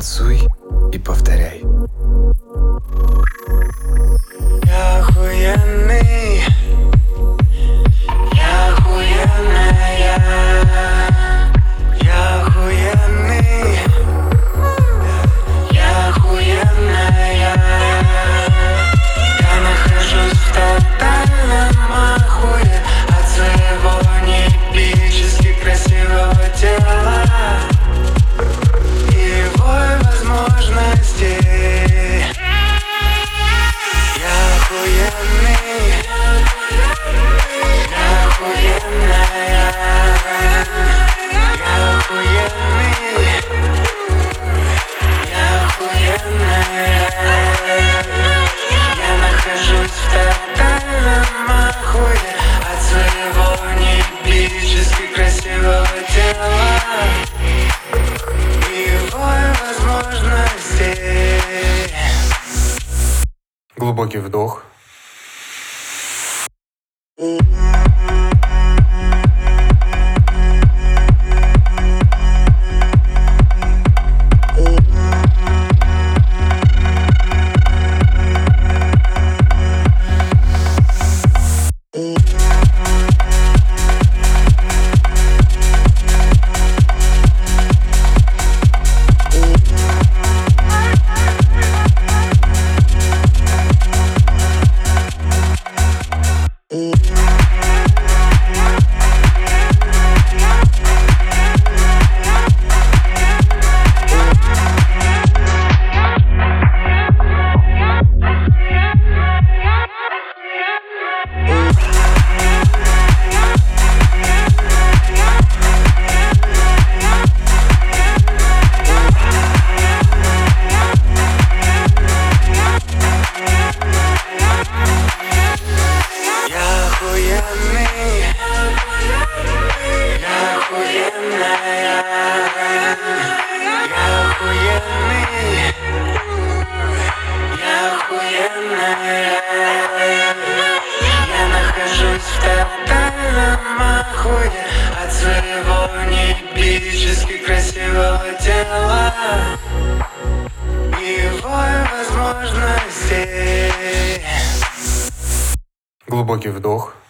Танцуй и повторяй. Я охуенный, я охуенная, я охуенный, я охуенная. Я нахожусь в тотальном ахуе от своего неэпически красивого тела и его возможностей. Я охуенный, я охуенная, я охуенный, я охуенная. Я нахожусь в тотальном ахуе от своего неэпически красивого тела и его возможностей. Глубокий вдох. Я нахожусь в тотальном ахуе от своего неэпически красивого тела и его возможностей. Глубокий вдох.